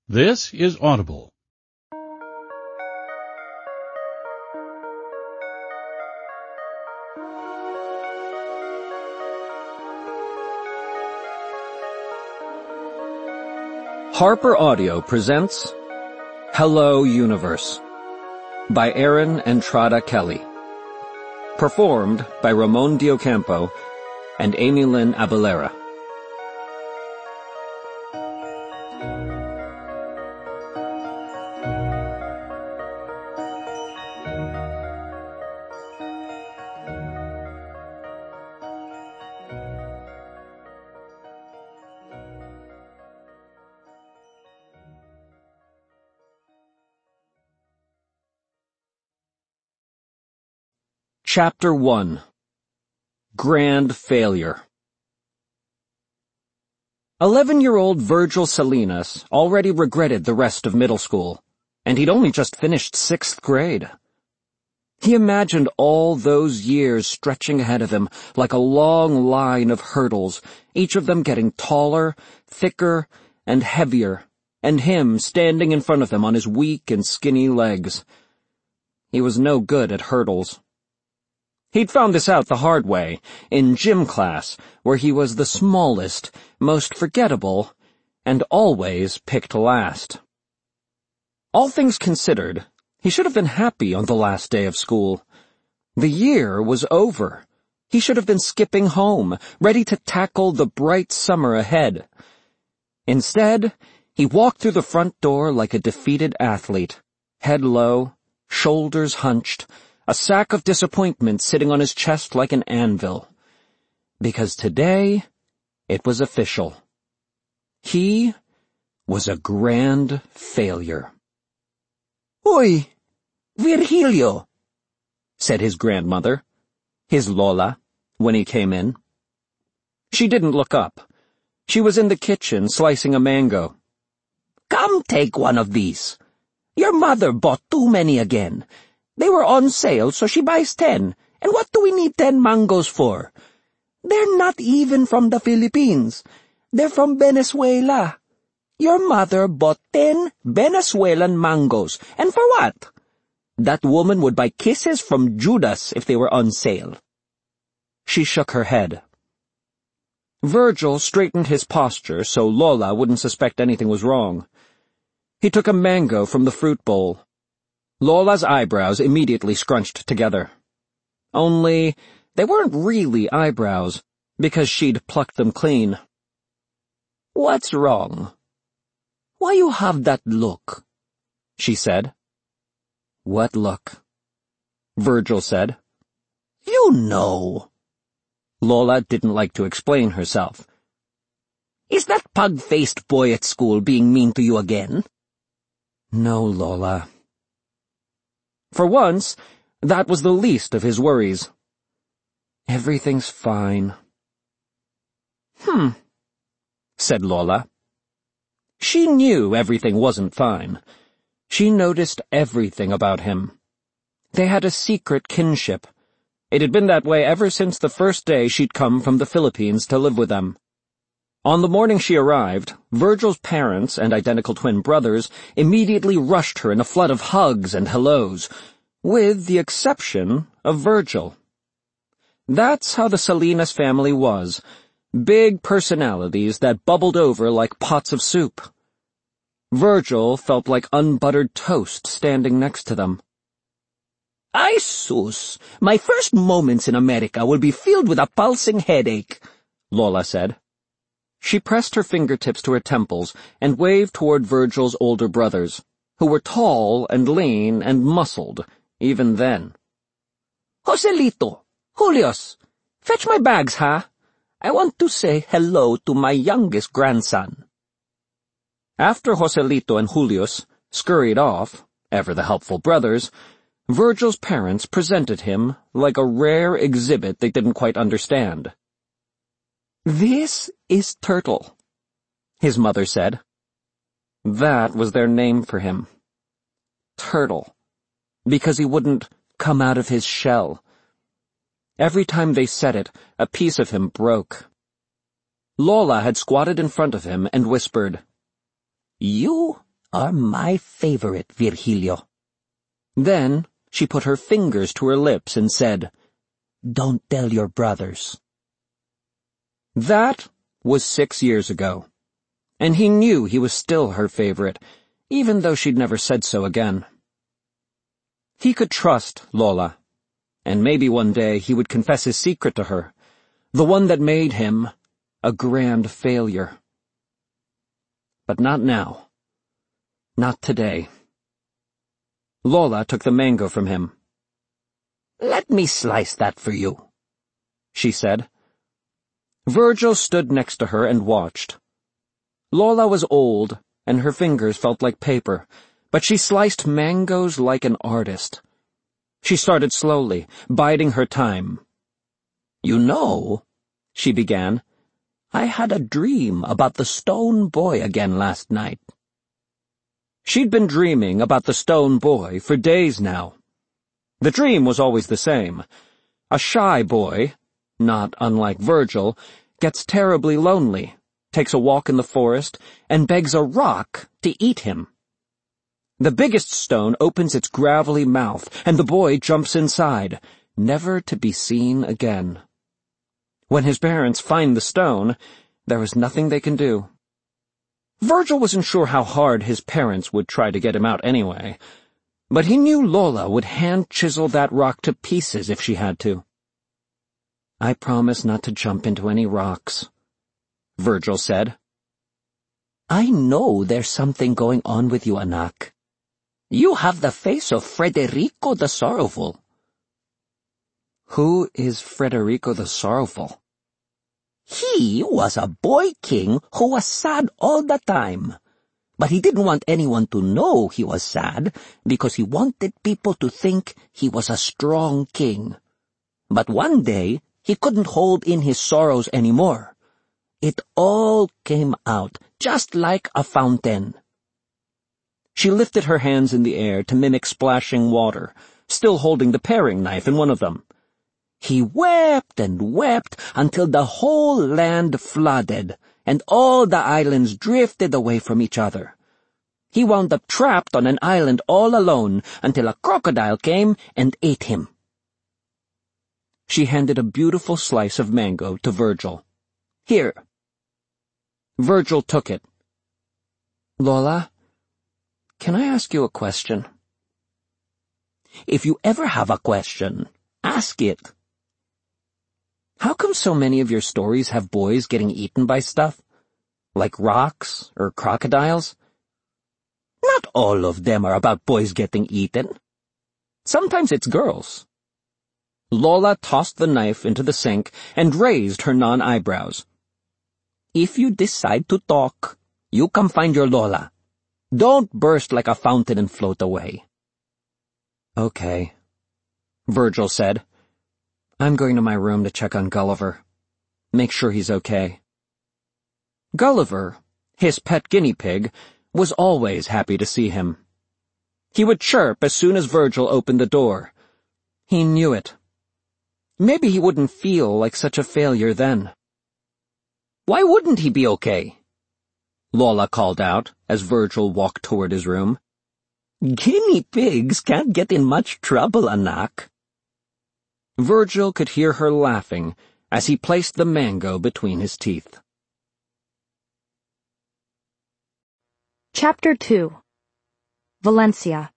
This is Audible. Harper Audio presents Hello Universe by Aaron Entrada Kelly. Performed by Ramon Diocampo and Amy Lynn Abalera. Chapter 1. Grand Failure. 11-year-old Virgil Salinas already regretted the rest of middle school, and he'd only just finished 6th grade. He imagined all those years stretching ahead of him like a long line of hurdles, each of them getting taller, thicker, and heavier, and him standing in front of him on his weak and skinny legs. He was no good at hurdles. He'd found this out the hard way, in gym class, where he was the smallest, most forgettable, and always picked last. All things considered, he should have been happy on the last day of school. The year was over. He should have been skipping home, ready to tackle the bright summer ahead. Instead, he walked through the front door like a defeated athlete, head low, shoulders hunched, a sack of disappointment sitting on his chest like an anvil. Because today, it was official. He was a grand failure. "Uy, Virgilio," said his grandmother, his Lola, when he came in. She didn't look up. She was in the kitchen slicing a mango. "Come take one of these. Your mother bought too many again. They were on sale, so she buys 10. And what do we need 10 mangoes for? They're not even from the Philippines. They're from Venezuela. Your mother bought 10 Venezuelan mangoes. And for what? That woman would buy kisses from Judas if they were on sale." She shook her head. Virgil straightened his posture so Lola wouldn't suspect anything was wrong. He took a mango from the fruit bowl. Lola's eyebrows immediately scrunched together. Only, they weren't really eyebrows, because she'd plucked them clean. "What's wrong? Why you have that look?" she said. "What look?" Virgil said. "You know." Lola didn't like to explain herself. "Is that pug-faced boy at school being mean to you again?" "No, Lola." For once, that was the least of his worries. "Everything's fine." Said Lola. She knew everything wasn't fine. She noticed everything about him. They had a secret kinship. It had been that way ever since the first day she'd come from the Philippines to live with them. On the morning she arrived, Virgil's parents and identical twin brothers immediately rushed her in a flood of hugs and hellos, with the exception of Virgil. That's how the Salinas family was, big personalities that bubbled over like pots of soup. Virgil felt like unbuttered toast standing next to them. "Ay sus, my first moments in America will be filled with a pulsing headache," Lola said. She pressed her fingertips to her temples and waved toward Virgil's older brothers, who were tall and lean and muscled, even then. "Joselito, Julius, fetch my bags, huh? I want to say hello to my youngest grandson." After Joselito and Julius scurried off, ever the helpful brothers, Virgil's parents presented him like a rare exhibit they didn't quite understand. "This is Turtle," his mother said. That was their name for him. Turtle. Because he wouldn't come out of his shell. Every time they said it, a piece of him broke. Lola had squatted in front of him and whispered, "You are my favorite, Virgilio." Then she put her fingers to her lips and said, "Don't tell your brothers." That was 6 years ago, and he knew he was still her favorite, even though she'd never said so again. He could trust Lola, and maybe one day he would confess his secret to her, the one that made him a grand failure. But not now. Not today. Lola took the mango from him. "Let me slice that for you," she said. Virgil stood next to her and watched. Lola was old, and her fingers felt like paper, but she sliced mangoes like an artist. She started slowly, biding her time. "You know," she began, "I had a dream about the stone boy again last night." She'd been dreaming about the stone boy for days now. The dream was always the same. A shy boy, not unlike Virgil, gets terribly lonely, takes a walk in the forest, and begs a rock to eat him. The biggest stone opens its gravelly mouth, and the boy jumps inside, never to be seen again. When his parents find the stone, there is nothing they can do. Virgil wasn't sure how hard his parents would try to get him out anyway, but he knew Lola would hand-chisel that rock to pieces if she had to. "I promise not to jump into any rocks," Virgil said. "I know there's something going on with you, anak. You have the face of Frederico the Sorrowful." "Who is Frederico the Sorrowful?" "He was a boy king who was sad all the time. But he didn't want anyone to know he was sad because he wanted people to think he was a strong king. But one day, he couldn't hold in his sorrows anymore. It all came out, just like a fountain." She lifted her hands in the air to mimic splashing water, still holding the paring knife in one of them. "He wept and wept until the whole land flooded, and all the islands drifted away from each other. He wound up trapped on an island all alone until a crocodile came and ate him." She handed a beautiful slice of mango to Virgil. "Here." Virgil took it. "Lola, can I ask you a question?" "If you ever have a question, ask it." "How come so many of your stories have boys getting eaten by stuff? Like rocks or crocodiles?" "Not all of them are about boys getting eaten. Sometimes it's girls." Lola tossed the knife into the sink and raised her non-eyebrows. "If you decide to talk, you come find your Lola. Don't burst like a fountain and float away." "Okay," Virgil said. "I'm going to my room to check on Gulliver. Make sure he's okay." Gulliver, his pet guinea pig, was always happy to see him. He would chirp as soon as Virgil opened the door. He knew it. Maybe he wouldn't feel like such a failure then. "Why wouldn't he be okay?" Lola called out as Virgil walked toward his room. "Guinea pigs can't get in much trouble, anak." Virgil could hear her laughing as he placed the mango between his teeth. Chapter 2. Valencia.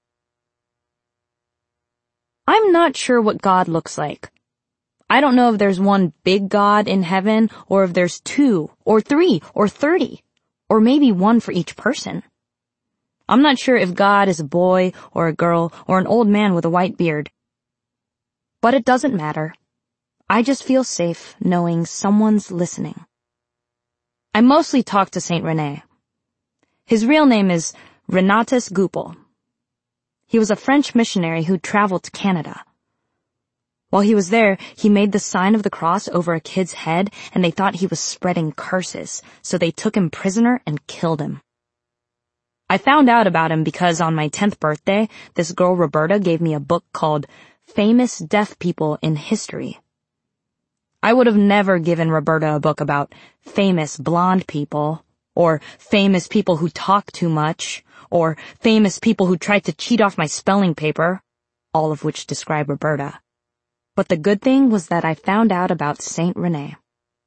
I'm not sure what God looks like. I don't know if there's one big God in heaven, or if there's 2, or 3, or 30, or maybe one for each person. I'm not sure if God is a boy, or a girl, or an old man with a white beard. But it doesn't matter. I just feel safe knowing someone's listening. I mostly talk to Saint Rene. His real name is Renatus Goupil. He was a French missionary who traveled to Canada. While he was there, he made the sign of the cross over a kid's head, and they thought he was spreading curses, so they took him prisoner and killed him. I found out about him because on my 10th birthday, this girl Roberta gave me a book called Famous Deaf People in History. I would have never given Roberta a book about famous blonde people, or famous people who talk too much, or famous people who tried to cheat off my spelling paper, all of which describe Roberta. But the good thing was that I found out about Saint Rene.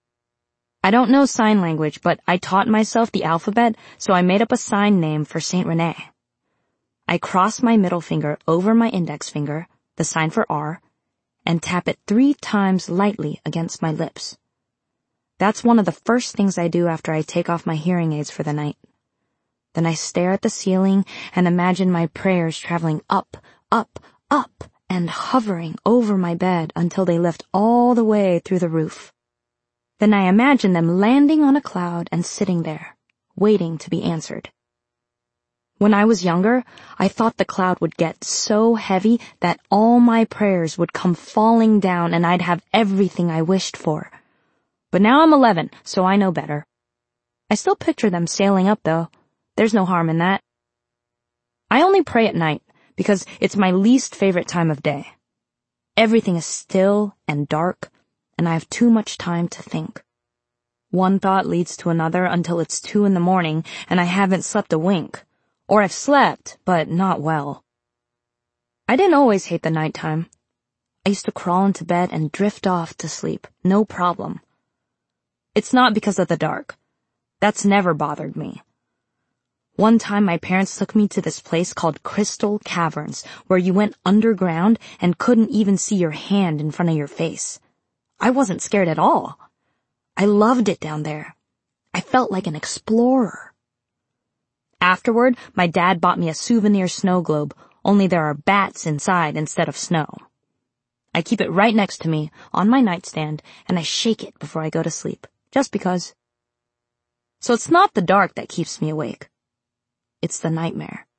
I don't know sign language, but I taught myself the alphabet, so I made up a sign name for Saint Rene. I cross my middle finger over my index finger, the sign for R, and tap it 3 times lightly against my lips. That's one of the first things I do after I take off my hearing aids for the night. Then I stare at the ceiling and imagine my prayers traveling up, up, up, and hovering over my bed until they lift all the way through the roof. Then I imagine them landing on a cloud and sitting there, waiting to be answered. When I was younger, I thought the cloud would get so heavy that all my prayers would come falling down and I'd have everything I wished for. But now I'm 11, so I know better. I still picture them sailing up, though. There's no harm in that. I only pray at night because it's my least favorite time of day. Everything is still and dark, and I have too much time to think. One thought leads to another until it's 2 a.m, and I haven't slept a wink. Or I've slept, but not well. I didn't always hate the nighttime. I used to crawl into bed and drift off to sleep, no problem. It's not because of the dark. That's never bothered me. One time my parents took me to this place called Crystal Caverns, where you went underground and couldn't even see your hand in front of your face. I wasn't scared at all. I loved it down there. I felt like an explorer. Afterward, my dad bought me a souvenir snow globe, only there are bats inside instead of snow. I keep it right next to me, on my nightstand, and I shake it before I go to sleep, just because. So it's not the dark that keeps me awake. It's the nightmare.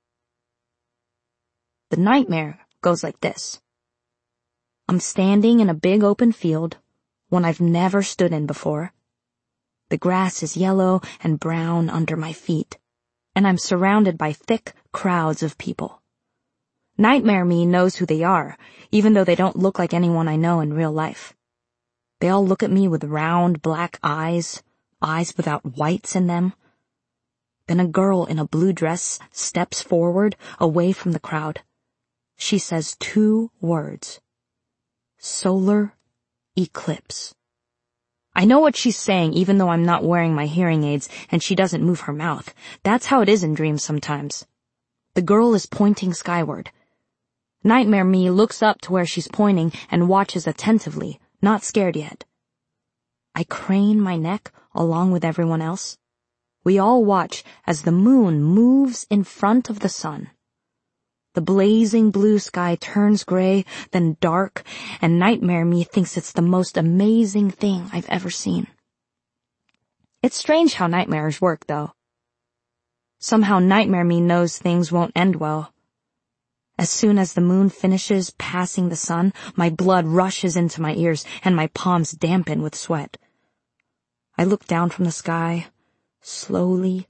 The nightmare goes like this. I'm standing in a big open field, one I've never stood in before. The grass is yellow and brown under my feet, and I'm surrounded by thick crowds of people. Nightmare me knows who they are, even though they don't look like anyone I know in real life. They all look at me with round black eyes without whites in them. Then a girl in a blue dress steps forward, away from the crowd. She says 2 words. Solar eclipse. I know what she's saying even though I'm not wearing my hearing aids and she doesn't move her mouth. That's how it is in dreams sometimes. The girl is pointing skyward. Nightmare me looks up to where she's pointing and watches attentively, not scared yet. I crane my neck along with everyone else. We all watch as the moon moves in front of the sun. The blazing blue sky turns gray, then dark, and Nightmare me thinks it's the most amazing thing I've ever seen. It's strange how nightmares work, though. Somehow Nightmare me knows things won't end well. As soon as the moon finishes passing the sun, my blood rushes into my ears and my palms dampen with sweat. I look down from the sky, slowly,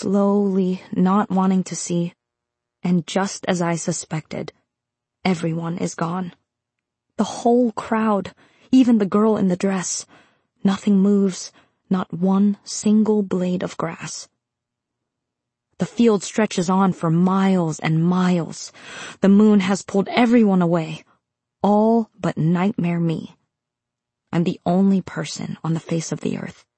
not wanting to see. And just as I suspected, everyone is gone. The whole crowd, even the girl in the dress. Nothing moves, not one single blade of grass. The field stretches on for miles and miles. The moon has pulled everyone away, all but Nightmare me. I'm the only person on the face of the earth.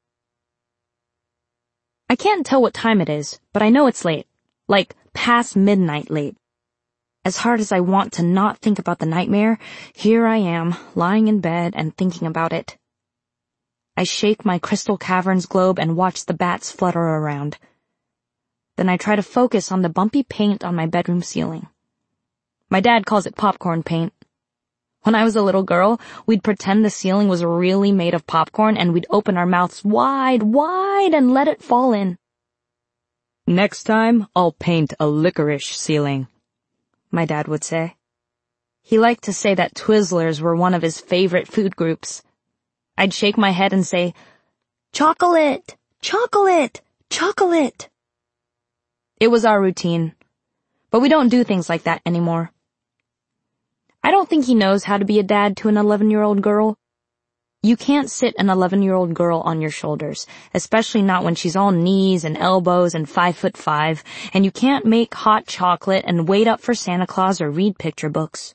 I can't tell what time it is, but I know it's late. Like past midnight late. As hard as I want to not think about the nightmare, here I am, lying in bed and thinking about it. I shake my Crystal Caverns globe and watch the bats flutter around. Then I try to focus on the bumpy paint on my bedroom ceiling. My dad calls it popcorn paint. When I was a little girl, we'd pretend the ceiling was really made of popcorn and we'd open our mouths wide and let it fall in. Next time, I'll paint a licorice ceiling, my dad would say. He liked to say that Twizzlers were one of his favorite food groups. I'd shake my head and say, chocolate, chocolate, chocolate. It was our routine, but we don't do things like that anymore. I don't think he knows how to be a dad to an 11-year-old girl. You can't sit an 11-year-old girl on your shoulders, especially not when she's all knees and elbows and 5'5", and you can't make hot chocolate and wait up for Santa Claus or read picture books.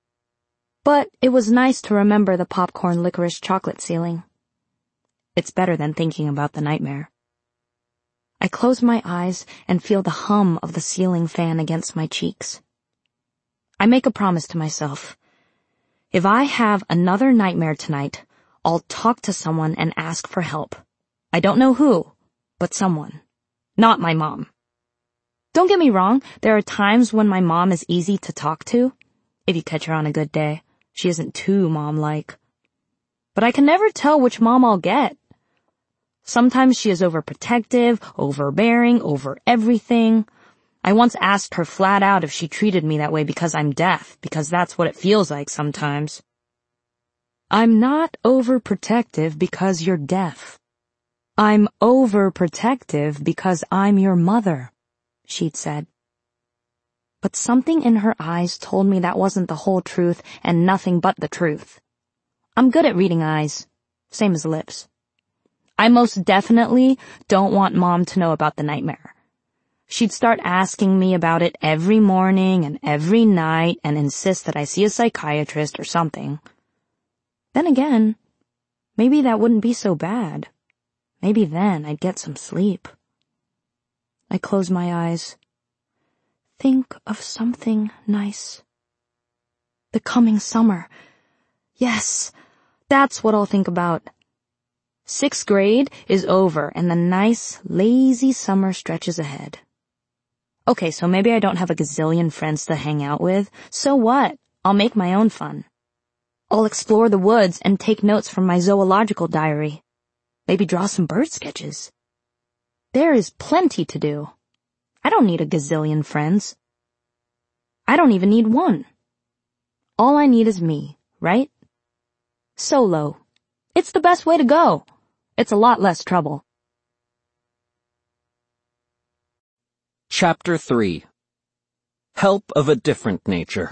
But it was nice to remember the popcorn licorice chocolate ceiling. It's better than thinking about the nightmare. I close my eyes and feel the hum of the ceiling fan against my cheeks. I make a promise to myself. If I have another nightmare tonight, I'll talk to someone and ask for help. I don't know who, but someone. Not my mom. Don't get me wrong, there are times when my mom is easy to talk to. If you catch her on a good day, she isn't too mom-like. But I can never tell which mom I'll get. Sometimes she is overprotective, overbearing, over everything. I once asked her flat out if she treated me that way because I'm deaf, because that's what it feels like sometimes. I'm not overprotective because you're deaf. I'm overprotective because I'm your mother, she'd said. But something in her eyes told me that wasn't the whole truth and nothing but the truth. I'm good at reading eyes, same as lips. I most definitely don't want Mom to know about the nightmare. She'd start asking me about it every morning and every night and insist that I see a psychiatrist or something. Then again, maybe that wouldn't be so bad. Maybe then I'd get some sleep. I close my eyes. Think of something nice. The coming summer. Yes, that's what I'll think about. 6th grade is over and the nice, lazy summer stretches ahead. Okay, so maybe I don't have a gazillion friends to hang out with. So what? I'll make my own fun. I'll explore the woods and take notes from my zoological diary. Maybe draw some bird sketches. There is plenty to do. I don't need a gazillion friends. I don't even need one. All I need is me, right? Solo. It's the best way to go. It's a lot less trouble. Chapter 3. Help of a Different Nature.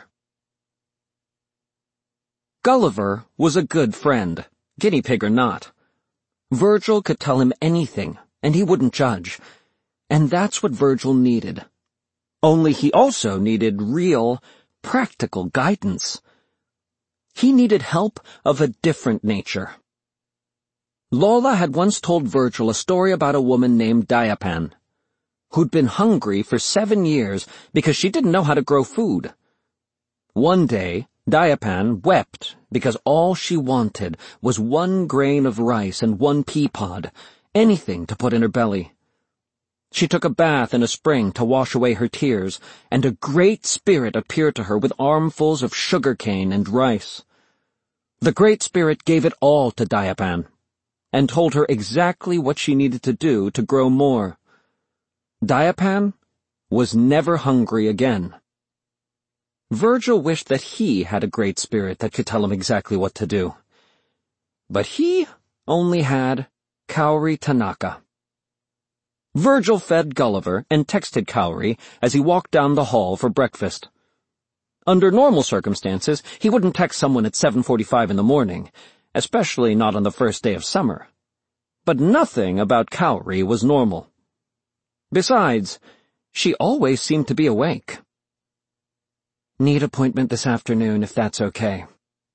Gulliver was a good friend, guinea pig or not. Virgil could tell him anything, and he wouldn't judge. And that's what Virgil needed. Only he also needed real, practical guidance. He needed help of a different nature. Lola had once told Virgil a story about a woman named Diapan, who'd been hungry for 7 years because she didn't know how to grow food. One day, Diapan wept because all she wanted was 1 grain of rice and 1 pea pod, anything to put in her belly. She took a bath in a spring to wash away her tears, and a great spirit appeared to her with armfuls of sugar cane and rice. The Great Spirit gave it all to Diapan, and told her exactly what she needed to do to grow more. Diapan was never hungry again. Virgil wished that he had a great spirit that could tell him exactly what to do. But he only had Kaori Tanaka. Virgil fed Gulliver and texted Kaori as he walked down the hall for breakfast. Under normal circumstances, he wouldn't text someone at 7:45 in the morning, especially not on the first day of summer. But nothing about Kaori was normal. Besides, she always seemed to be awake. Need appointment this afternoon, if that's okay.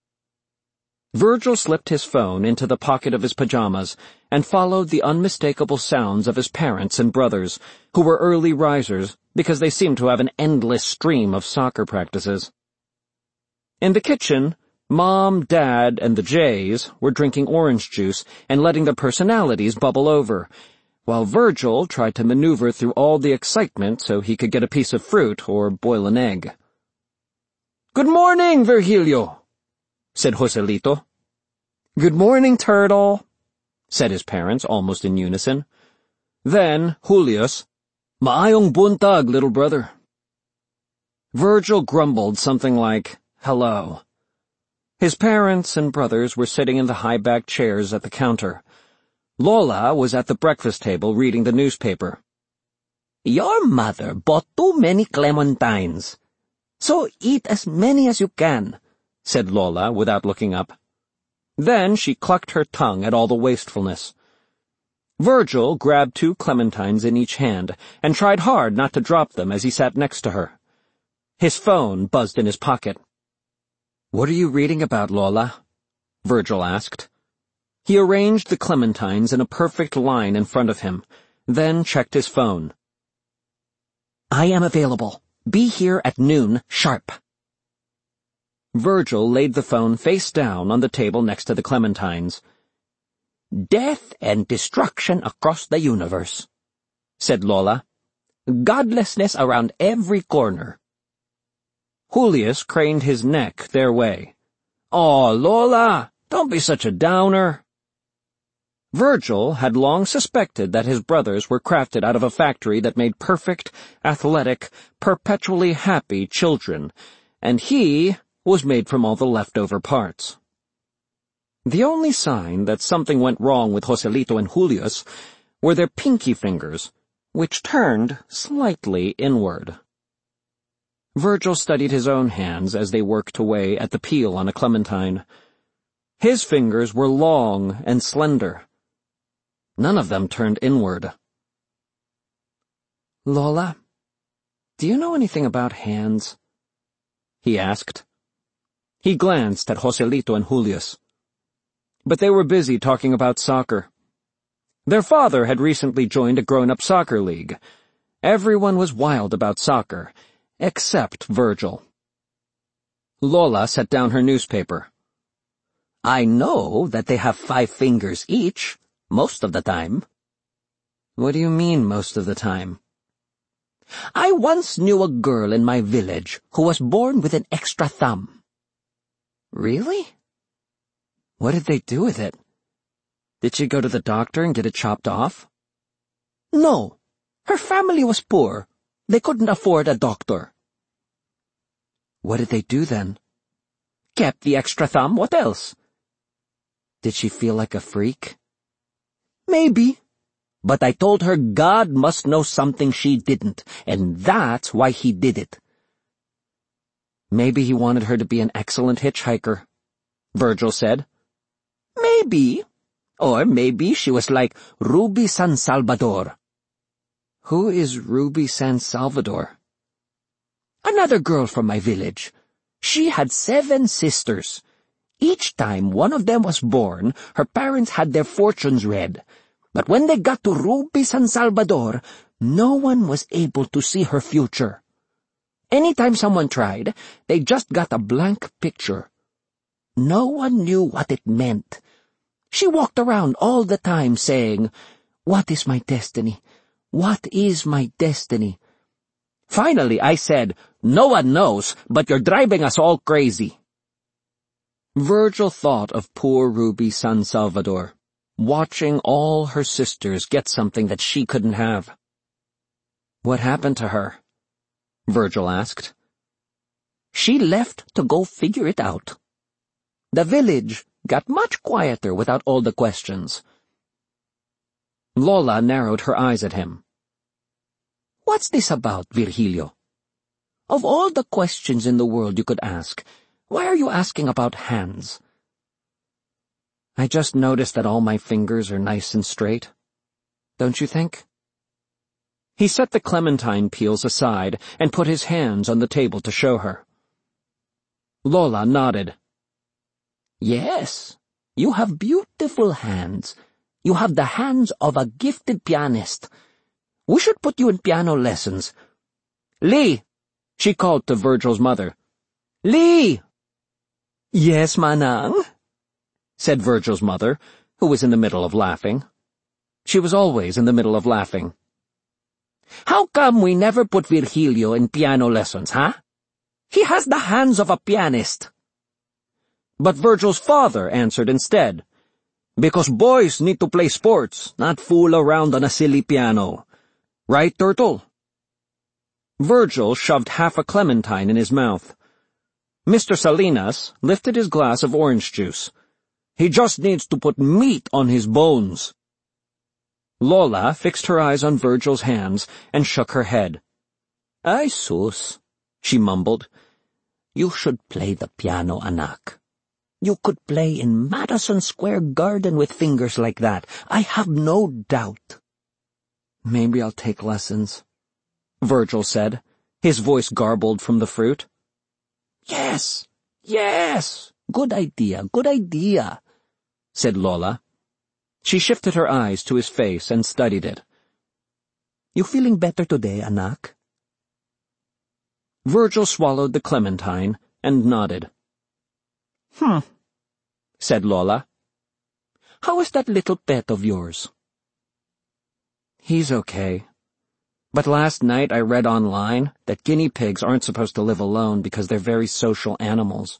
Virgil slipped his phone into the pocket of his pajamas and followed the unmistakable sounds of his parents and brothers, who were early risers because they seemed to have an endless stream of soccer practices. In the kitchen, Mom, Dad, and the Jays were drinking orange juice and letting their personalities bubble over, while Virgil tried to maneuver through all the excitement so he could get a piece of fruit or boil an egg. "Good morning, Virgilio," said Joselito. "Good morning, Turtle," said his parents almost in unison. Then Julius, "Maayong buntag, little brother." Virgil grumbled something like, "Hello." His parents and brothers were sitting in the high-backed chairs at the counter. Lola was at the breakfast table reading the newspaper. "Your mother bought too many clementines. So eat as many as you can," said Lola without looking up. Then she clucked her tongue at all the wastefulness. Virgil grabbed 2 clementines in each hand and tried hard not to drop them as he sat next to her. His phone buzzed in his pocket. "What are you reading about, Lola?" Virgil asked. He arranged the clementines in a perfect line in front of him, then checked his phone. "I am available. Be here at noon, sharp." Virgil laid the phone face down on the table next to the clementines. "Death and destruction across the universe," said Lola. "Godlessness around every corner." Julius craned his neck their way. "Aw, Lola, don't be such a downer." Virgil had long suspected that his brothers were crafted out of a factory that made perfect, athletic, perpetually happy children, and he was made from all the leftover parts. The only sign that something went wrong with Joselito and Julius were their pinky fingers, which turned slightly inward. Virgil studied his own hands as they worked away at the peel on a clementine. His fingers were long and slender. None of them turned inward. "Lola, do you know anything about hands?" he asked. He glanced at Joselito and Julius. But they were busy talking about soccer. Their father had recently joined a grown-up soccer league. Everyone was wild about soccer, except Virgil. Lola set down her newspaper. "I know that they have 5 fingers each, most of the time." "What do you mean, most of the time?" "I once knew a girl in my village who was born with an extra thumb." "Really? What did they do with it? Did she go to the doctor and get it chopped off?" "No. Her family was poor. They couldn't afford a doctor." "What did they do then?" "Kept the extra thumb. What else?" "Did she feel like a freak?" "Maybe. But I told her God must know something she didn't, and that's why he did it." "Maybe he wanted her to be an excellent hitchhiker," Virgil said. "Maybe. Or maybe she was like Ruby San Salvador." "Who is Ruby San Salvador?" "Another girl from my village. She had 7 sisters. Each time one of them was born, her parents had their fortunes read. But when they got to Ruby San Salvador, no one was able to see her future. Anytime someone tried, they just got a blank picture. No one knew what it meant. She walked around all the time saying, 'What is my destiny? What is my destiny?' Finally, I said, 'No one knows, but you're driving us all crazy.'" Virgil thought of poor Ruby San Salvador, watching all her sisters get something that she couldn't have. "What happened to her?" Virgil asked. "She left to go figure it out. The village got much quieter without all the questions." Lola narrowed her eyes at him. "What's this about, Virgilio? Of all the questions in the world you could ask, why are you asking about hands?" "I just noticed that all my fingers are nice and straight. Don't you think?" He set the clementine peels aside and put his hands on the table to show her. Lola nodded. "Yes, you have beautiful hands. You have the hands of a gifted pianist. We should put you in piano lessons. Lee," she called to Virgil's mother. "Lee!" "Yes, Manang," said Virgil's mother, who was in the middle of laughing. She was always in the middle of laughing. "How come we never put Virgilio in piano lessons, huh? He has the hands of a pianist." But Virgil's father answered instead, "Because boys need to play sports, not fool around on a silly piano. Right, Turtle?" Virgil shoved half a clementine in his mouth. Mr. Salinas lifted his glass of orange juice. "He just needs to put meat on his bones." Lola fixed her eyes on Virgil's hands and shook her head. "Ay sus," she mumbled. "You should play the piano, anak." You could play in Madison Square Garden with fingers like that. I have no doubt. Maybe I'll take lessons, Virgil said, his voice garbled from the fruit. Yes, good idea, said Lola. She shifted her eyes to his face and studied it. You feeling better today, anak? Virgil swallowed the clementine and nodded. Said Lola. How is that little pet of yours? He's okay. But last night I read online that guinea pigs aren't supposed to live alone because they're very social animals.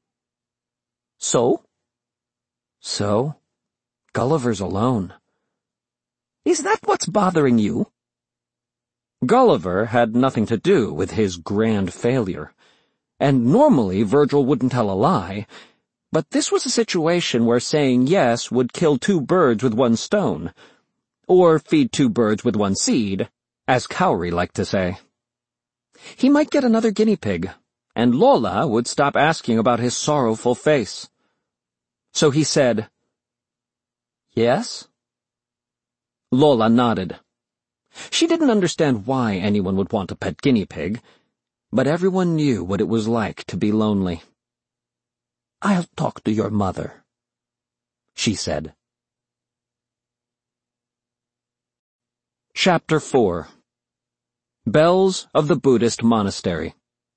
So? So? Gulliver's alone. Is that what's bothering you? Gulliver had nothing to do with his grand failure, and normally Virgil wouldn't tell a lie, but this was a situation where saying yes would kill 2 birds with 1 stone, or feed 2 birds with 1 seed, as Cowrie liked to say. He might get another guinea pig, and Lola would stop asking about his sorrowful face. So he said, "Yes?" Lola nodded. She didn't understand why anyone would want a pet guinea pig, but everyone knew what it was like to be lonely. I'll talk to your mother, she said. Chapter 4 Bells of the Buddhist Monastery.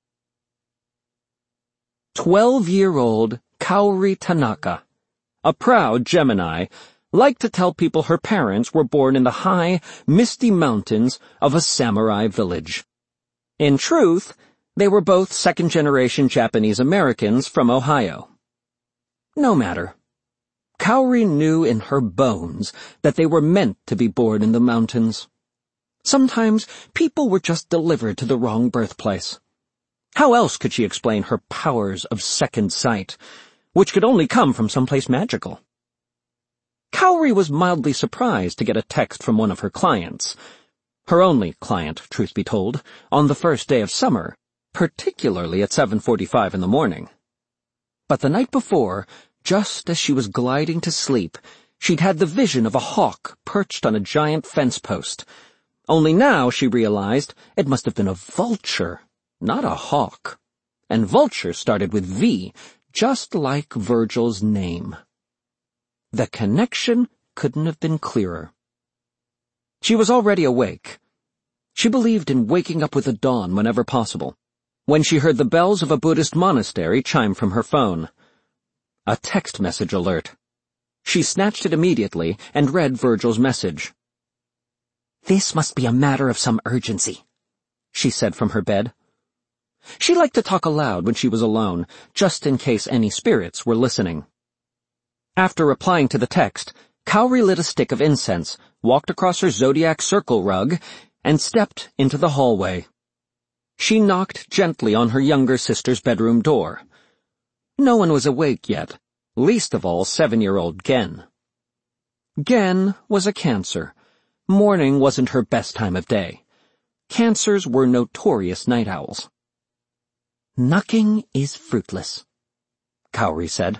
12-year-old Kaori Tanaka, a proud Gemini, liked to tell people her parents were born in the high, misty mountains of a samurai village. In truth, they were both second-generation Japanese Americans from Ohio. No matter. Kaori knew in her bones that they were meant to be born in the mountains. Sometimes people were just delivered to the wrong birthplace. How else could she explain her powers of second sight, which could only come from someplace magical? Kaori was mildly surprised to get a text from one of her clients. Her only client, truth be told, on the first day of summer, particularly at 7:45 in the morning. But the night before, just as she was gliding to sleep, she'd had the vision of a hawk perched on a giant fence post. Only now she realized it must have been a vulture, not a hawk. And vulture started with V, just like Virgil's name. The connection couldn't have been clearer. She was already awake. She believed in waking up with the dawn whenever possible, when she heard the bells of a Buddhist monastery chime from her phone. A text message alert. She snatched it immediately and read Virgil's message. This must be a matter of some urgency, she said from her bed. She liked to talk aloud when she was alone, just in case any spirits were listening. After replying to the text, Kaori lit a stick of incense, walked across her zodiac circle rug, and stepped into the hallway. She knocked gently on her younger sister's bedroom door. No one was awake yet, least of all 7-year-old Gen. Gen was a Cancer. Morning wasn't her best time of day. Cancers were notorious night owls. Knocking is fruitless, Kaori said.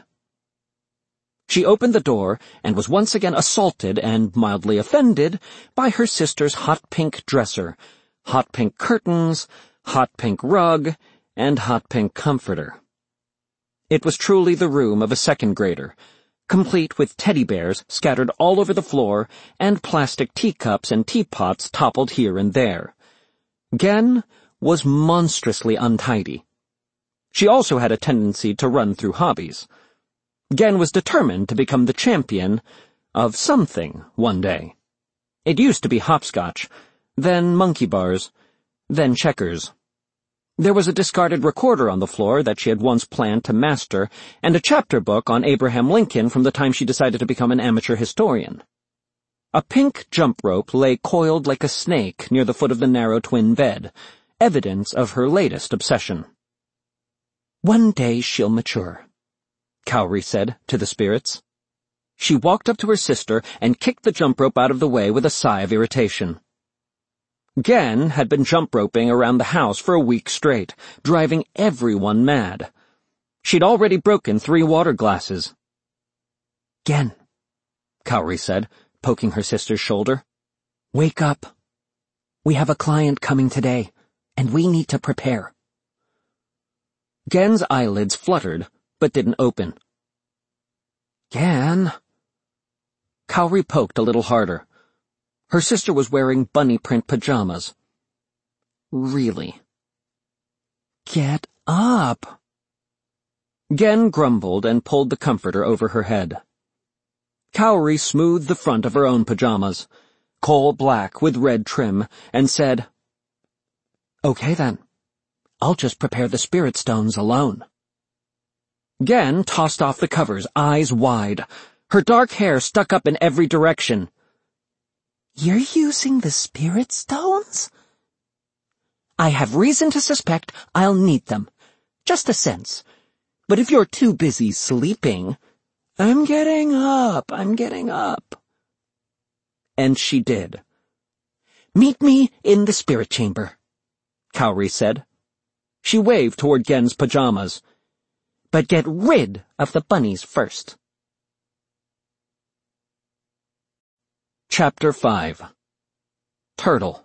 She opened the door and was once again assaulted and mildly offended by her sister's hot pink dresser, hot pink curtains, hot pink rug, and hot pink comforter. It was truly the room of a second grader, complete with teddy bears scattered all over the floor and plastic teacups and teapots toppled here and there. Gen was monstrously untidy. She also had a tendency to run through hobbies. Gen was determined to become the champion of something one day. It used to be hopscotch, then monkey bars, then checkers. There was a discarded recorder on the floor that she had once planned to master, and a chapter book on Abraham Lincoln from the time she decided to become an amateur historian. A pink jump rope lay coiled like a snake near the foot of the narrow twin bed, evidence of her latest obsession. One day she'll mature, Kaori said to the spirits. She walked up to her sister and kicked the jump rope out of the way with a sigh of irritation. Gen had been jump roping around the house for a week straight, driving everyone mad. She'd already broken 3 water glasses. Gen, Kaori said, poking her sister's shoulder. Wake up. We have a client coming today, and we need to prepare. Gen's eyelids fluttered, but didn't open. Gen. Kaori poked a little harder. Her sister was wearing bunny print pajamas. Really? Get up. Gen grumbled and pulled the comforter over her head. Kaori smoothed the front of her own pajamas, coal black with red trim, and said, Okay then. I'll just prepare the spirit stones alone. Gen tossed off the covers, eyes wide. Her dark hair stuck up in every direction. You're using the spirit stones? I have reason to suspect I'll need them. Just a sense. But if you're too busy sleeping, I'm getting up. And she did. Meet me in the spirit chamber, Kaori said. She waved toward Gen's pajamas. But get rid of the bunnies first. Chapter 5. Turtle.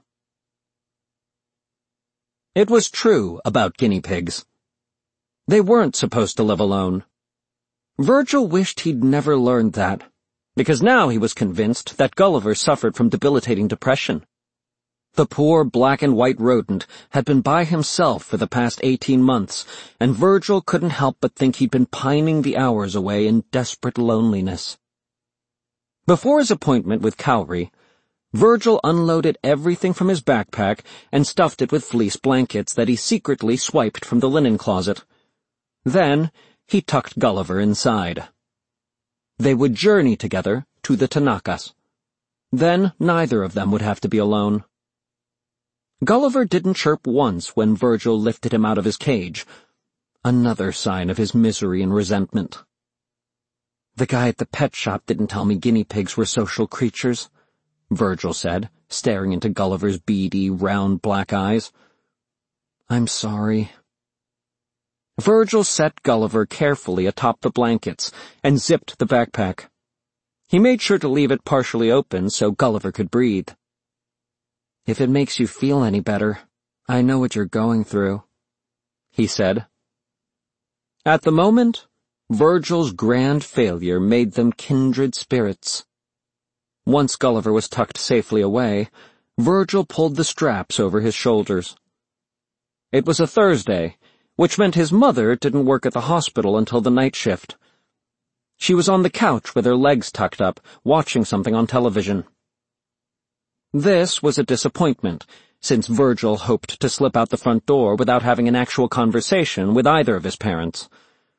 It was true about guinea pigs. They weren't supposed to live alone. Virgil wished he'd never learned that, because now he was convinced that Gulliver suffered from debilitating depression. The poor black and white rodent had been by himself for the past 18 months, and Virgil couldn't help but think he'd been pining the hours away in desperate loneliness. Before his appointment with Kaori, Virgil unloaded everything from his backpack and stuffed it with fleece blankets that he secretly swiped from the linen closet. Then he tucked Gulliver inside. They would journey together to the Tanakas. Then neither of them would have to be alone. Gulliver didn't chirp once when Virgil lifted him out of his cage, another sign of his misery and resentment. The guy at the pet shop didn't tell me guinea pigs were social creatures, Virgil said, staring into Gulliver's beady, round black eyes. I'm sorry. Virgil set Gulliver carefully atop the blankets and zipped the backpack. He made sure to leave it partially open so Gulliver could breathe. If it makes you feel any better, I know what you're going through, he said. At the moment, Virgil's grand failure made them kindred spirits. Once Gulliver was tucked safely away, Virgil pulled the straps over his shoulders. It was a Thursday, which meant his mother didn't work at the hospital until the night shift. She was on the couch with her legs tucked up, watching something on television. This was a disappointment, since Virgil hoped to slip out the front door without having an actual conversation with either of his parents.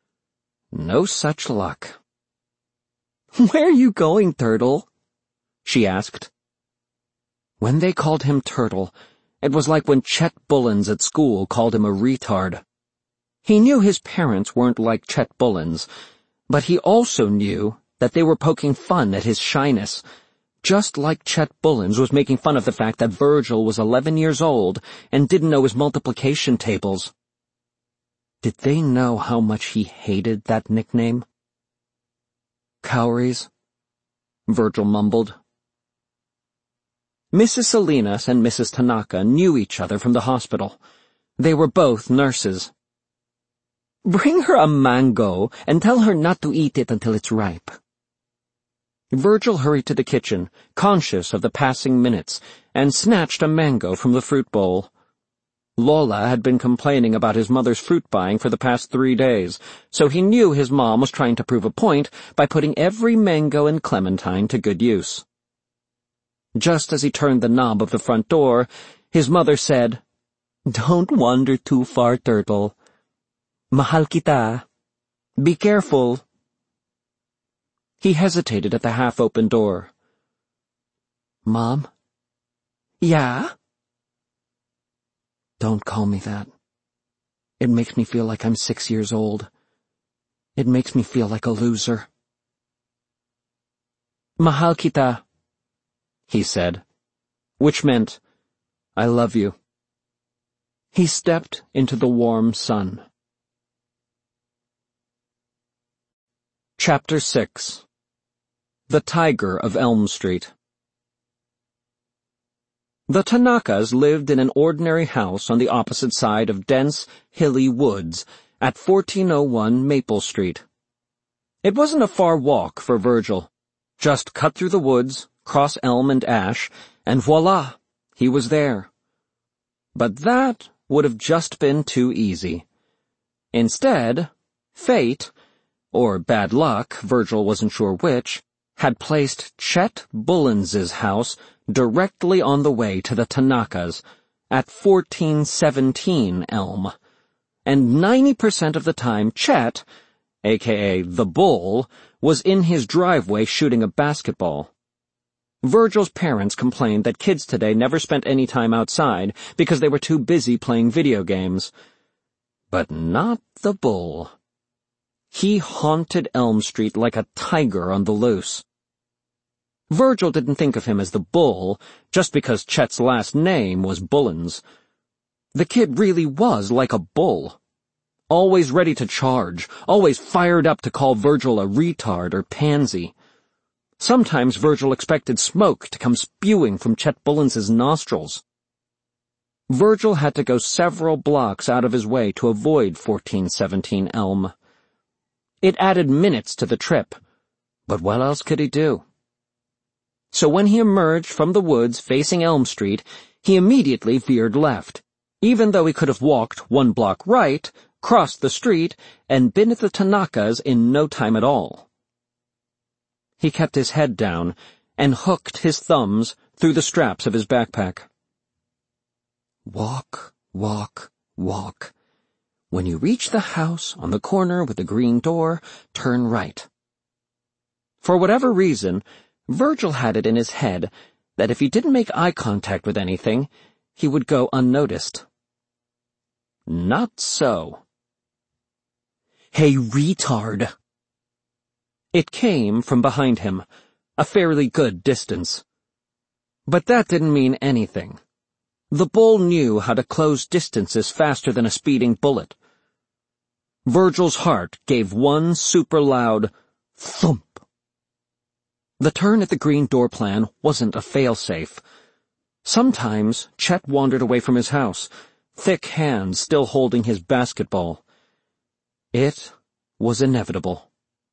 No such luck. Where are you going, Turtle? She asked. When they called him Turtle, it was like when Chet Bullins at school called him a retard. He knew his parents weren't like Chet Bullins, but he also knew that they were poking fun at his shyness, just like Chet Bullins was making fun of the fact that Virgil was 11 years old and didn't know his multiplication tables. Did they know how much he hated that nickname? Kaori's, Virgil mumbled. Mrs. Salinas and Mrs. Tanaka knew each other from the hospital. They were both nurses. Bring her a mango and tell her not to eat it until it's ripe. Virgil hurried to the kitchen, conscious of the passing minutes, and snatched a mango from the fruit bowl. Lola had been complaining about his mother's fruit buying for the past 3 days, so he knew his mom was trying to prove a point by putting every mango and clementine to good use. Just as he turned the knob of the front door, his mother said, Don't wander too far, Turtle. Mahal kita. Be careful. He hesitated at the half-open door. Mom? Yeah? Don't call me that. It makes me feel like I'm 6 years old. It makes me feel like a loser. Mahal kita, he said, which meant, I love you. He stepped into the warm sun. Chapter 6. The Tiger of Elm Street. The Tanakas lived in an ordinary house on the opposite side of dense, hilly woods at 1401 Maple Street. It wasn't a far walk for Virgil. Just cut through the woods, cross elm and ash, and voila, he was there. But that would have just been too easy. Instead, fate, or bad luck, Virgil wasn't sure which, had placed Chet Bullens's house directly on the way to the Tanakas at 1417 Elm. And 90% of the time Chet, aka the Bull, was in his driveway shooting a basketball. Virgil's parents complained that kids today never spent any time outside because they were too busy playing video games. But not the Bull. He haunted Elm Street like a tiger on the loose. Virgil didn't think of him as the Bull just because Chet's last name was Bullens. The kid really was like a bull. Always ready to charge, always fired up to call Virgil a retard or pansy. Sometimes Virgil expected smoke to come spewing from Chet Bullens's nostrils. Virgil had to go several blocks out of his way to avoid 1417 Elm. It added minutes to the trip, but what else could he do? So when he emerged from the woods facing Elm Street, he immediately veered left, even though he could have walked 1 block right, crossed the street, and been at the Tanakas in no time at all. He kept his head down and hooked his thumbs through the straps of his backpack. Walk, walk, walk. When you reach the house on the corner with the green door, turn right. For whatever reason, Virgil had it in his head that if he didn't make eye contact with anything, he would go unnoticed. Not so. "Hey, retard!" It came from behind him, a fairly good distance. But that didn't mean anything. The Bull knew how to close distances faster than a speeding bullet. Virgil's heart gave one super loud thump. The turn at the green door plan wasn't a fail-safe. Sometimes Chet wandered away from his house, thick hands still holding his basketball. It was inevitable.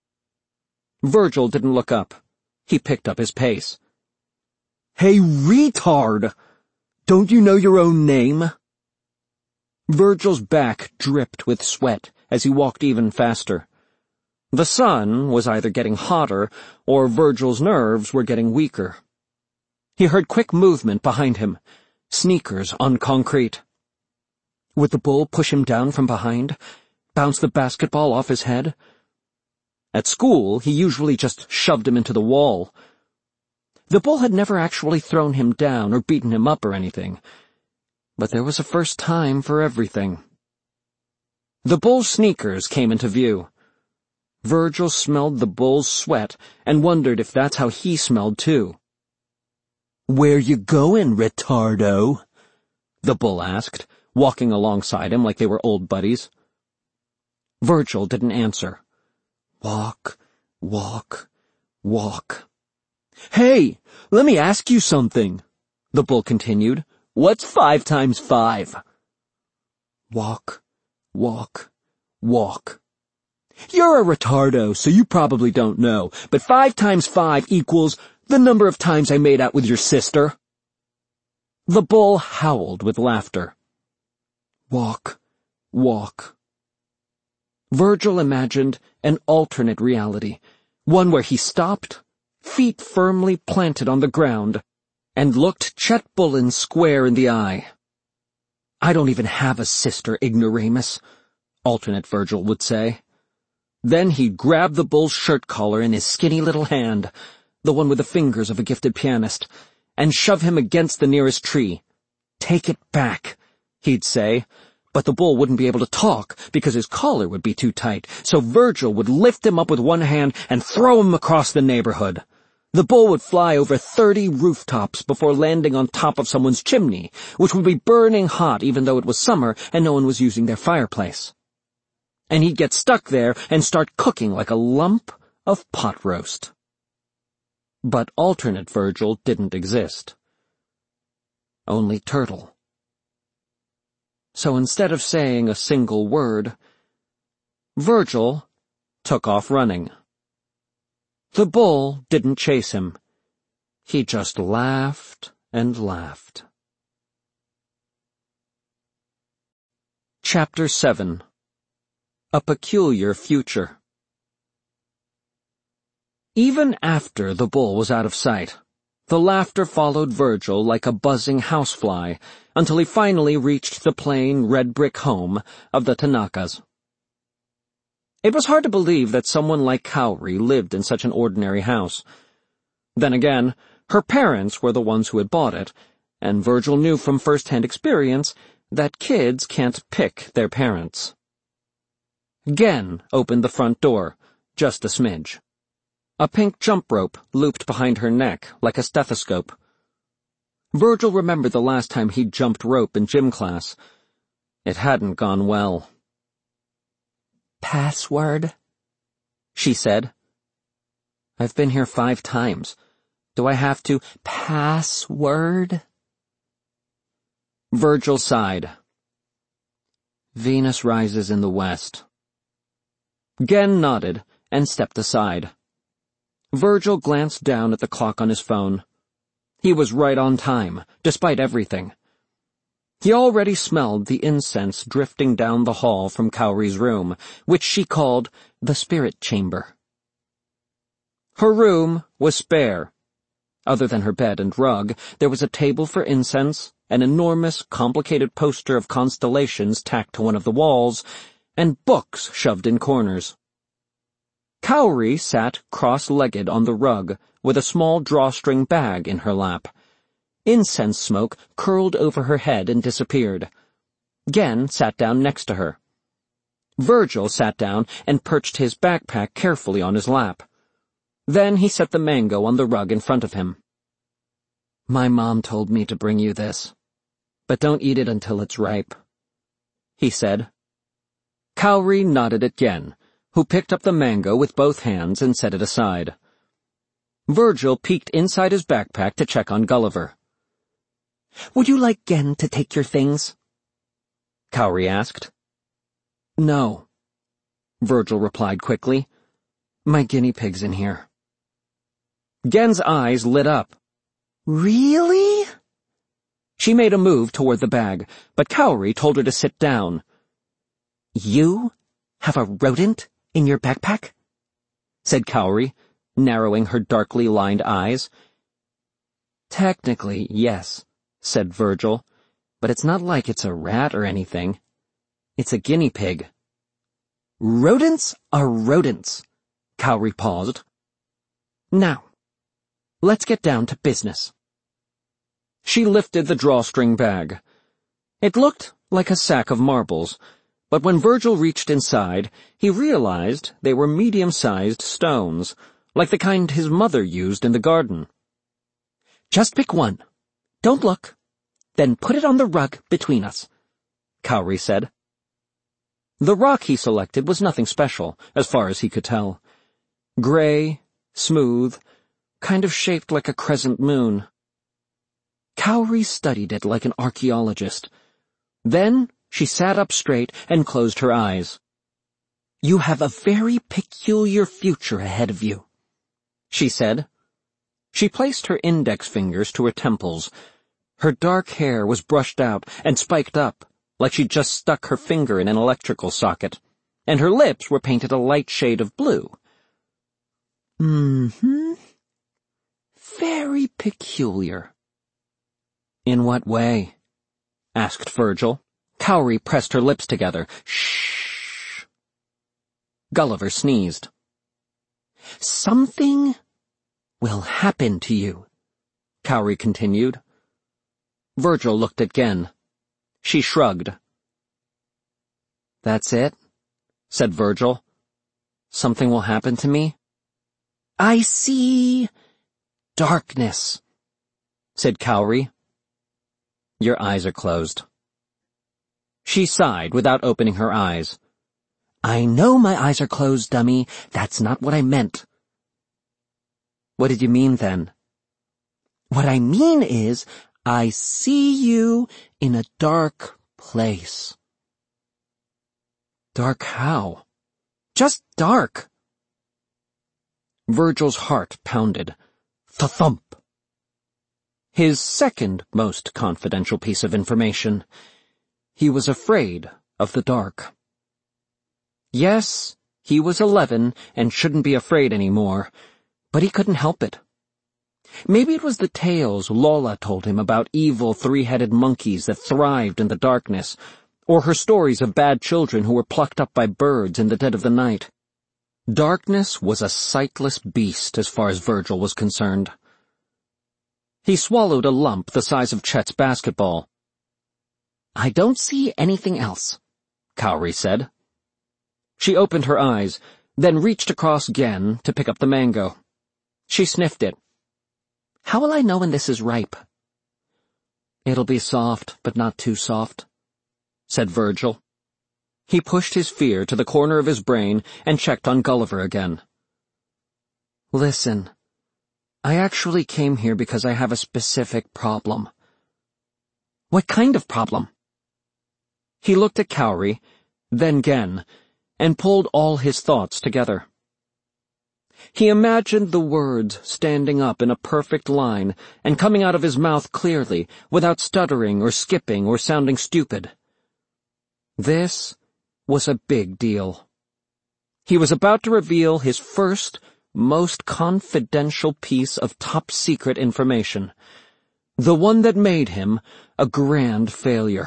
Virgil didn't look up. He picked up his pace. "Hey, retard! Don't you know your own name?" Virgil's back dripped with sweat as he walked even faster. The sun was either getting hotter or Virgil's nerves were getting weaker. He heard quick movement behind him, sneakers on concrete. Would the Bull push him down from behind, bounce the basketball off his head? At school, he usually just shoved him into the wall. The Bull had never actually thrown him down or beaten him up or anything, but there was a first time for everything. The Bull's sneakers came into view. Virgil smelled the Bull's sweat and wondered if that's how he smelled too. "Where you goin', retardo?" the Bull asked, walking alongside him like they were old buddies. Virgil didn't answer. Walk, walk, walk. "Hey, let me ask you something," the Bull continued. "What's 5 times 5? Walk, walk, walk. "You're a retardo, so you probably don't know, but 5 times 5 equals the number of times I made out with your sister." The Bull howled with laughter. Walk, walk. Virgil imagined an alternate reality, one where he stopped, feet firmly planted on the ground, and looked Chet Bullens square in the eye. "I don't even have a sister, ignoramus," alternate Virgil would say. Then he'd grab the Bull's shirt collar in his skinny little hand, the one with the fingers of a gifted pianist, and shove him against the nearest tree. "Take it back," he'd say, but the Bull wouldn't be able to talk because his collar would be too tight, so Virgil would lift him up with one hand and throw him across the neighborhood. The Bull would fly over 30 rooftops before landing on top of someone's chimney, which would be burning hot even though it was summer and no one was using their fireplace. And he'd get stuck there and start cooking like a lump of pot roast. But alternate Virgil didn't exist. Only Turtle. So instead of saying a single word, Virgil took off running. The bull didn't chase him. He just laughed and laughed. Chapter 7. A Peculiar Future. Even after the bull was out of sight, the laughter followed Virgil like a buzzing housefly until he finally reached the plain red brick home of the Tanakas. It was hard to believe that someone like Kaori lived in such an ordinary house. Then again, her parents were the ones who had bought it, and Virgil knew from first-hand experience that kids can't pick their parents. Gen opened the front door, just a smidge. A pink jump rope looped behind her neck like a stethoscope. Virgil remembered the last time he'd jumped rope in gym class. It hadn't gone well. "Password?" she said. "I've been here 5 times. Do I have to password?" Virgil sighed. "Venus rises in the west." Gen nodded and stepped aside. Virgil glanced down at the clock on his phone. He was right on time, despite everything. He already smelled the incense drifting down the hall from Kaori's room, which she called the spirit chamber. Her room was spare. Other than her bed and rug, there was a table for incense, an enormous, complicated poster of constellations tacked to one of the walls, and books shoved in corners. Kaori sat cross-legged on the rug with a small drawstring bag in her lap. Incense smoke curled over her head and disappeared. Gen sat down next to her. Virgil sat down and perched his backpack carefully on his lap. Then he set the mango on the rug in front of him. "My mom told me to bring you this, but don't eat it until it's ripe," he said. Kaori nodded at Gen, who picked up the mango with both hands and set it aside. Virgil peeked inside his backpack to check on Gulliver. "Would you like Gen to take your things?" Kaori asked. "No," Virgil replied quickly. "My guinea pig's in here." Gen's eyes lit up. "Really?" She made a move toward the bag, but Kaori told her to sit down. "You have a rodent in your backpack?" said Kaori, narrowing her darkly lined eyes. "Technically, yes," said Virgil, "but it's not like it's a rat or anything. It's a guinea pig." "Rodents are rodents," Kaori paused. "Now, let's get down to business." She lifted the drawstring bag. It looked like a sack of marbles, but when Virgil reached inside, he realized they were medium-sized stones, like the kind his mother used in the garden. "Just pick one. Don't look. Then put it on the rug between us," Kaori said. The rock he selected was nothing special, as far as he could tell. Gray, smooth, kind of shaped like a crescent moon. Kaori studied it like an archaeologist. Then she sat up straight and closed her eyes. "You have a very peculiar future ahead of you," she said. She placed her index fingers to her temples. Her dark hair was brushed out and spiked up, like she'd just stuck her finger in an electrical socket, and her lips were painted a light shade of blue. Very peculiar." "In what way?" asked Virgil. Kaori pressed her lips together. "Shh." Gulliver sneezed. "Something will happen to you," Kaori continued. Virgil looked at Gen. She shrugged. "That's it?" said Virgil. "Something will happen to me?" "I see darkness," said Kaori. "Your eyes are closed." She sighed without opening her eyes. "I know my eyes are closed, dummy. That's not what I meant," What did you mean then? What I mean is, I see you in a dark place. Dark how? Just dark. Virgil's heart pounded. Thump. His second most confidential piece of information. He was afraid of the dark. Yes, he was 11 and shouldn't be afraid anymore, but he couldn't help it. Maybe it was the tales Lola told him about evil three-headed monkeys that thrived in the darkness, or her stories of bad children who were plucked up by birds in the dead of the night. Darkness was a sightless beast as far as Virgil was concerned. He swallowed a lump the size of Chet's basketball. I don't see anything else, Cowrie said. She opened her eyes, then reached across again to pick up the mango. She sniffed it. How will I know when this is ripe? It'll be soft, but not too soft, said Virgil. He pushed his fear to the corner of his brain and checked on Gulliver again. Listen, I actually came here because I have a specific problem. What kind of problem? He looked at Cowrie, then Gen, and pulled all his thoughts together. He imagined the words standing up in a perfect line and coming out of his mouth clearly, without stuttering or skipping or sounding stupid. This was a big deal. He was about to reveal his first, most confidential piece of top-secret information, the one that made him a grand failure.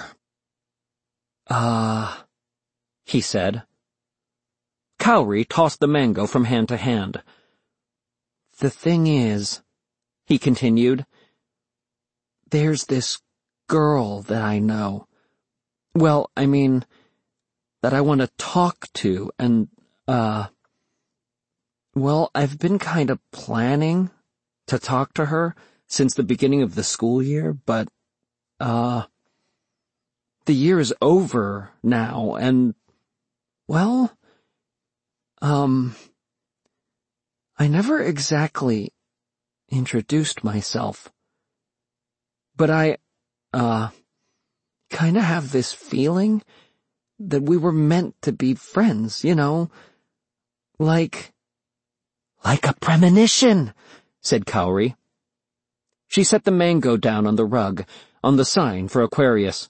He said. Cowrie tossed the mango from hand to hand. The thing is, he continued, there's this girl that I know. Well, I mean, that I want to talk to, and, well, I've been kind of planning to talk to her since the beginning of the school year, but, the year is over now, and, well, I never exactly introduced myself. But I, kinda have this feeling that we were meant to be friends, you know? Like a premonition, said Cowrie. She set the mango down on the rug, on the sign for Aquarius.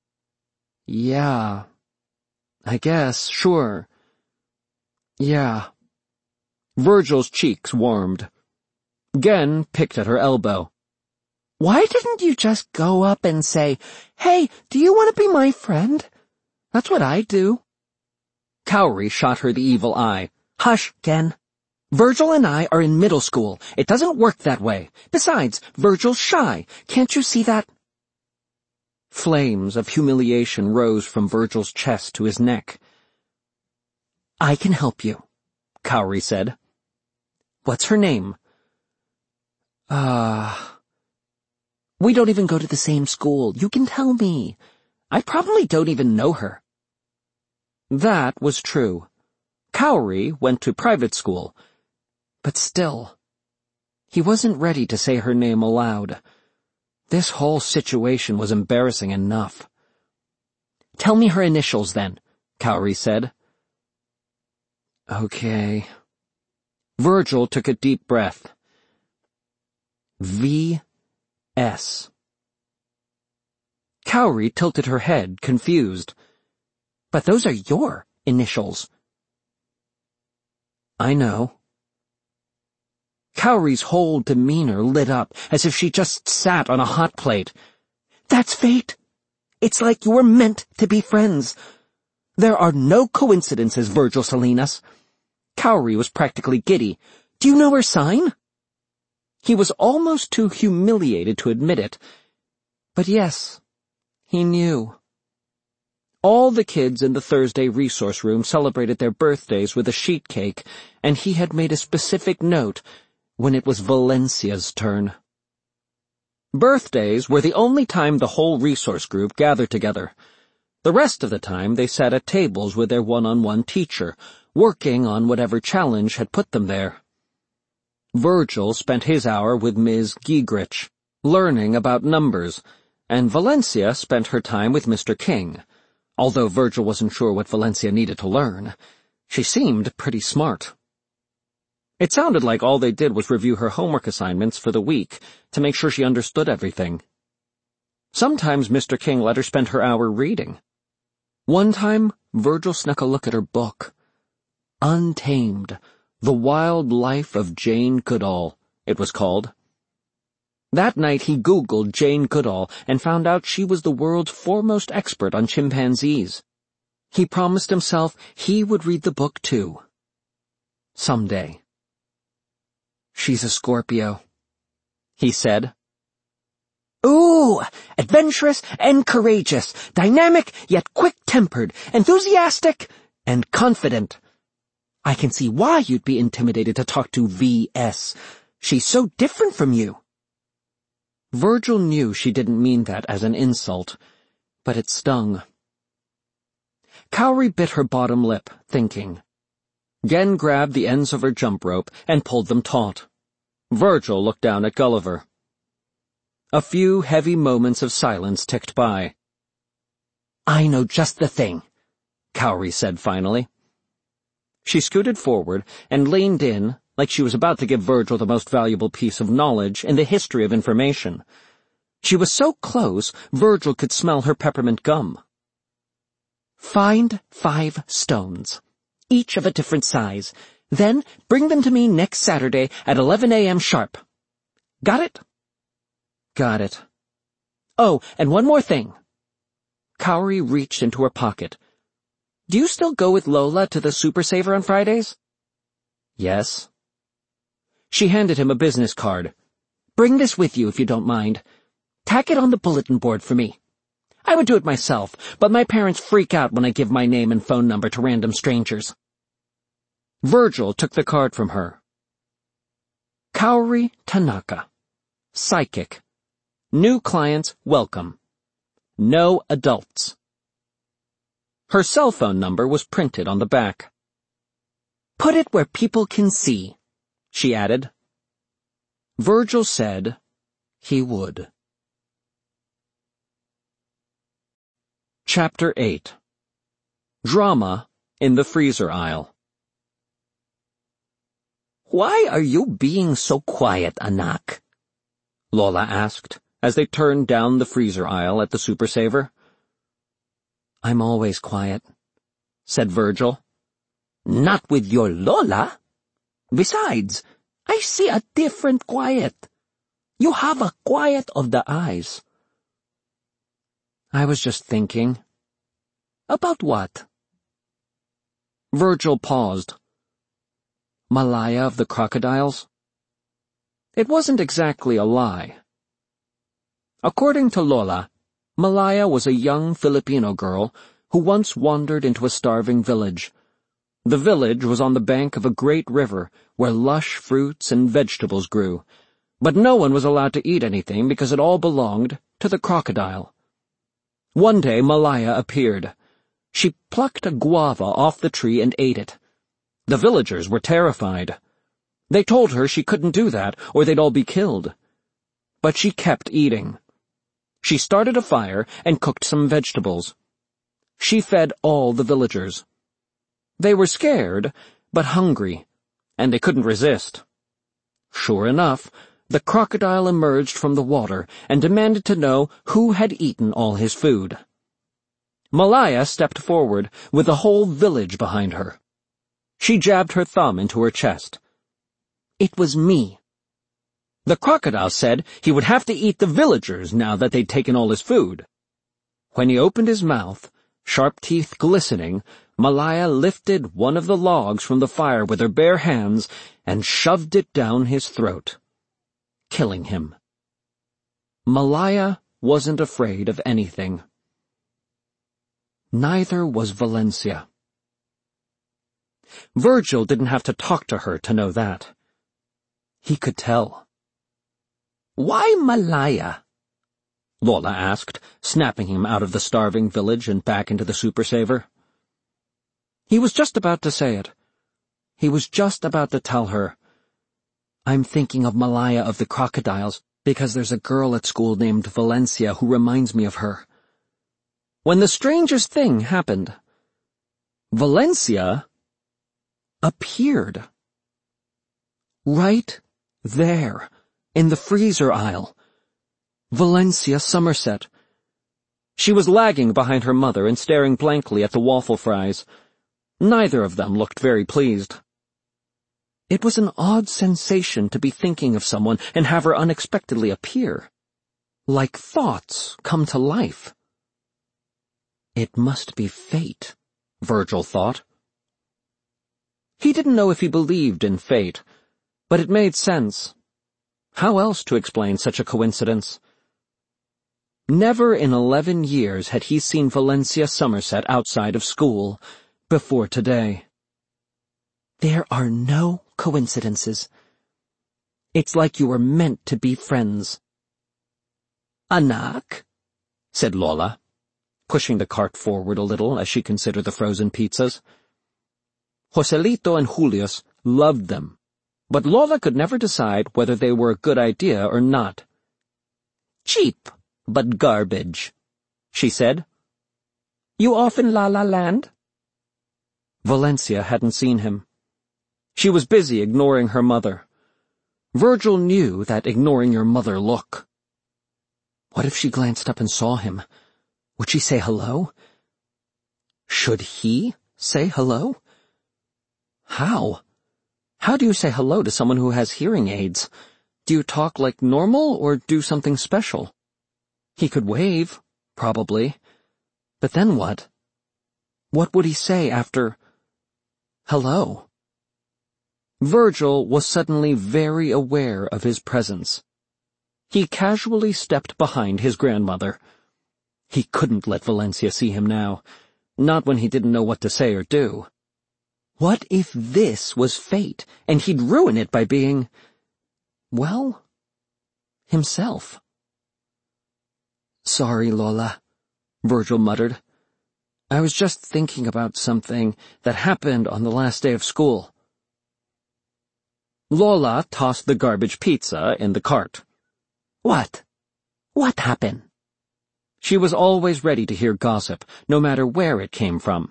Yeah, I guess, sure. Yeah. Virgil's cheeks warmed. Gen picked at her elbow. Why didn't you just go up and say, hey, do you want to be my friend? That's what I do. Cowrie shot her the evil eye. Hush, Gen. Virgil and I are in middle school. It doesn't work that way. Besides, Virgil's shy. Can't you see that? Flames of humiliation rose from Virgil's chest to his neck. I can help you, Cowrie said. What's her name? We don't even go to the same school. You can tell me. I probably don't even know her. That was true. Cowrie went to private school. But still, he wasn't ready to say her name aloud. This whole situation was embarrassing enough. Tell me her initials then, Cowrie said. Okay. Virgil took a deep breath. V.S. Cowrie tilted her head, confused. But those are your initials. I know. Cowrie's whole demeanor lit up, as if she just sat on a hot plate. That's fate. It's like you were meant to be friends. There are no coincidences, Virgil Salinas. Cowrie was practically giddy. Do you know her sign? He was almost too humiliated to admit it. But yes, he knew. All the kids in the Thursday resource room celebrated their birthdays with a sheet cake, and he had made a specific note when it was Valencia's turn. Birthdays were the only time the whole resource group gathered together. The rest of the time they sat at tables with their one-on-one teacher, working on whatever challenge had put them there. Virgil spent his hour with Ms. Giegrich, learning about numbers, and Valencia spent her time with Mr. King, although Virgil wasn't sure what Valencia needed to learn. She seemed pretty smart. It sounded like all they did was review her homework assignments for the week to make sure she understood everything. Sometimes Mr. King let her spend her hour reading. One time, Virgil snuck a look at her book. Untamed, The Wild Life of Jane Goodall, it was called. That night he Googled Jane Goodall and found out she was the world's foremost expert on chimpanzees. He promised himself he would read the book too. Someday. "She's a Scorpio," he said. "Ooh, adventurous and courageous, dynamic yet quick-tempered, enthusiastic and confident. I can see why you'd be intimidated to talk to V.S. She's so different from you." Virgil knew she didn't mean that as an insult, but it stung. Cowrie bit her bottom lip, thinking. Gen grabbed the ends of her jump rope and pulled them taut. Virgil looked down at Gulliver. A few heavy moments of silence ticked by. "I know just the thing," Cowrie said finally. She scooted forward and leaned in like she was about to give Virgil the most valuable piece of knowledge in the history of information. She was so close, Virgil could smell her peppermint gum. "Find 5 stones, each of a different size. Then bring them to me next Saturday at 11 a.m. sharp. Got it?" "Got it." "Oh, and one more thing." Cowrie reached into her pocket. "Do you still go with Lola to the Super Saver on Fridays?" "Yes." She handed him a business card. "Bring this with you if you don't mind. Tack it on the bulletin board for me. I would do it myself, but my parents freak out when I give my name and phone number to random strangers." Virgil took the card from her. Kaori Tanaka. Psychic. New clients welcome. No adults. Her cell phone number was printed on the back. "Put it where people can see," she added. Virgil said he would. Chapter 8. Drama in the Freezer Aisle. "Why are you being so quiet, Anak?" Lola asked, as they turned down the freezer aisle at the Super Saver. "I'm always quiet," said Virgil. "Not with your Lola. Besides, I see a different quiet. You have a quiet of the eyes." "I was just thinking." "About what?" Virgil paused. Malaya of the Crocodiles? It wasn't exactly a lie. According to Lola, Malaya was a young Filipino girl who once wandered into a starving village. The village was on the bank of a great river where lush fruits and vegetables grew, but no one was allowed to eat anything because it all belonged to the crocodile. One day Malaya appeared. She plucked a guava off the tree and ate it. The villagers were terrified. They told her she couldn't do that, or they'd all be killed. But she kept eating. She started a fire and cooked some vegetables. She fed all the villagers. They were scared, but hungry, and they couldn't resist. Sure enough, the crocodile emerged from the water and demanded to know who had eaten all his food. Malaya stepped forward, with the whole village behind her. She jabbed her thumb into her chest. "It was me." The crocodile said he would have to eat the villagers now that they'd taken all his food. When he opened his mouth, sharp teeth glistening, Malaya lifted one of the logs from the fire with her bare hands and shoved it down his throat, killing him. Malaya wasn't afraid of anything. Neither was Valencia. Virgil didn't have to talk to her to know that. He could tell. "Why Malaya?" Lola asked, snapping him out of the starving village and back into the Super Saver. He was just about to say it. He was just about to tell her, I'm thinking of Malaya of the Crocodiles, because there's a girl at school named Valencia who reminds me of her. When the strangest thing happened, Valencia appeared. Right there, in the freezer aisle. Valencia Somerset. She was lagging behind her mother and staring blankly at the waffle fries. Neither of them looked very pleased. It was an odd sensation to be thinking of someone and have her unexpectedly appear. Like thoughts come to life. It must be fate, Virgil thought. He didn't know if he believed in fate, but it made sense. How else to explain such a coincidence? Never in 11 years had he seen Valencia Somerset outside of school before today. There are no coincidences. It's like you were meant to be friends. Anak, said Lola, pushing the cart forward a little as she considered the frozen pizzas. Joselito and Julius loved them, but Lola could never decide whether they were a good idea or not. Cheap, but garbage, she said. You off in La La Land? Valencia hadn't seen him. She was busy ignoring her mother. Virgil knew that ignoring your mother look. What if she glanced up and saw him? Would she say hello? Should he say hello? How? How do you say hello to someone who has hearing aids? Do you talk like normal or do something special? He could wave, probably. But then what? What would he say after hello? Virgil was suddenly very aware of his presence. He casually stepped behind his grandmother. He couldn't let Valencia see him now, not when he didn't know what to say or do. What if this was fate, and he'd ruin it by being, well, himself? Sorry, Lola, Virgil muttered. I was just thinking about something that happened on the last day of school. Lola tossed the garbage pizza in the cart. What? What happened? She was always ready to hear gossip, no matter where it came from.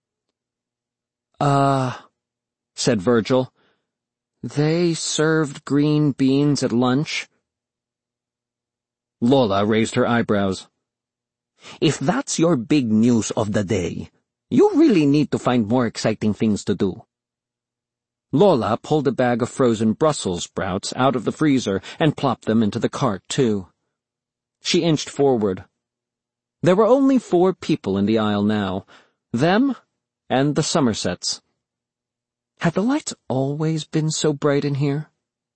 Said Virgil. They served green beans at lunch. Lola raised her eyebrows. If that's your big news of the day, you really need to find more exciting things to do. Lola pulled a bag of frozen Brussels sprouts out of the freezer and plopped them into the cart, too. She inched forward. There were only 4 people in the aisle now, them and the Somersets. Had the lights always been so bright in here?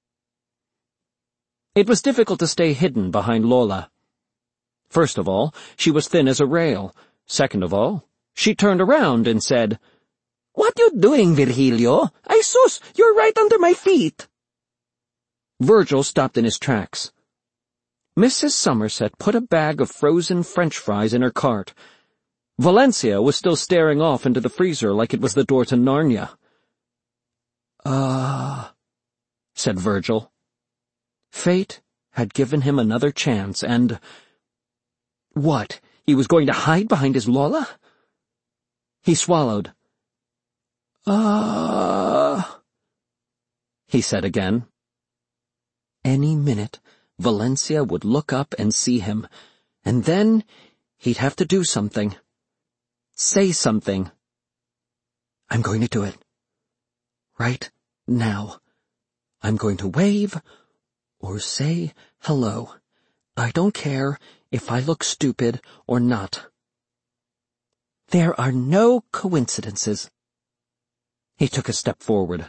It was difficult to stay hidden behind Lola. First of all, she was thin as a rail. Second of all, she turned around and said, What you doing, Virgilio? Ay sus, you're right under my feet. Virgil stopped in his tracks. Mrs. Somerset put a bag of frozen French fries in her cart. Valencia was still staring off into the freezer like it was the door to Narnia. Said Virgil. Fate had given him another chance, and... What, he was going to hide behind his Lola? He swallowed. He said again. Any minute, Valencia would look up and see him, and then he'd have to do something. Say something. I'm going to do it. Right now. I'm going to wave or say hello. I don't care if I look stupid or not. There are no coincidences. He took a step forward.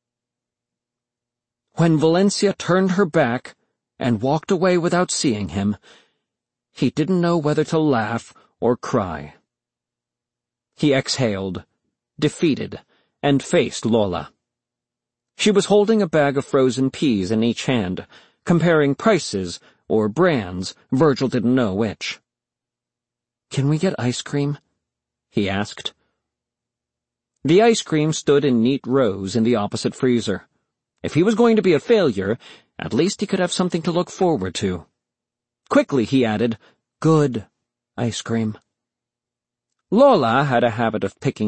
When Valencia turned her back and walked away without seeing him, he didn't know whether to laugh or cry. He exhaled, defeated, and faced Lola. She was holding a bag of frozen peas in each hand, comparing prices or brands, Virgil didn't know which. Can we get ice cream? He asked. The ice cream stood in neat rows in the opposite freezer. If he was going to be a failure, at least he could have something to look forward to. Quickly he added, "Good ice cream." Lola had a habit of picking